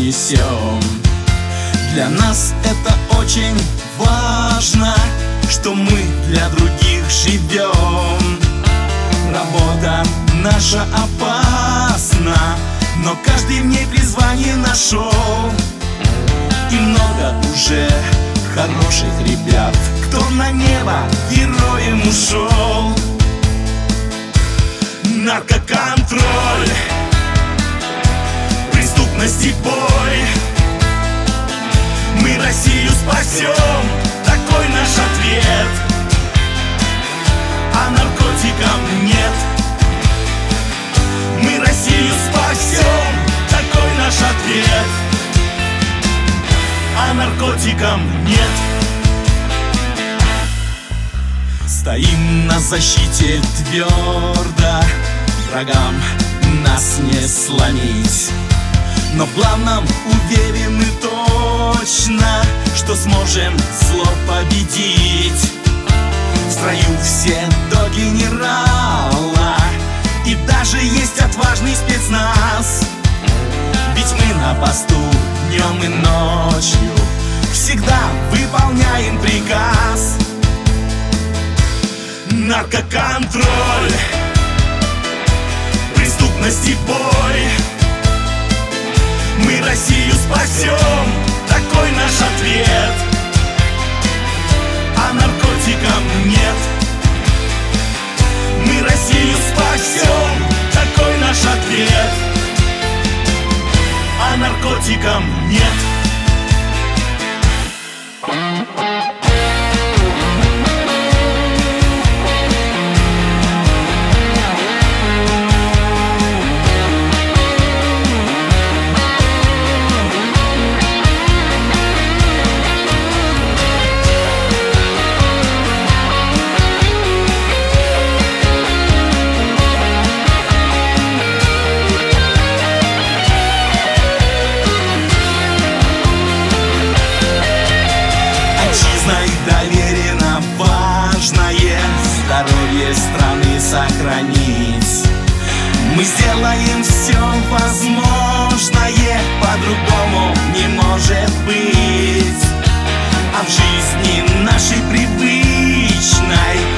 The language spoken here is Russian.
несем. Для нас это очень важно, что мы для других живем. Работа наша опасна, но каждый в ней призвание нашел. И много уже хороших ребят, кто на небо героем ушел. Наркоконтроль, преступность и бой. Мы Россию спасем, такой наш ответ. А наркотикам нет. Мы Россию спасем, такой наш ответ. А наркотикам нет. Стоим на защите твердо, врагам нас не сломить. Но в главном уверены точно, что сможем зло победить. В строю все до генерала, и даже есть отважный спецназ. Ведь мы на посту днем и ночью всегда выполняем приказ. Наркоконтроль, преступность и бой. Мы Россию спасем, такой наш ответ. А наркотикам нет. Мы Россию спасем, такой наш ответ. А наркотикам нет. Доверено важное здоровье страны сохранить. Мы сделаем все возможное, по-другому не может быть. А в жизни нашей привычной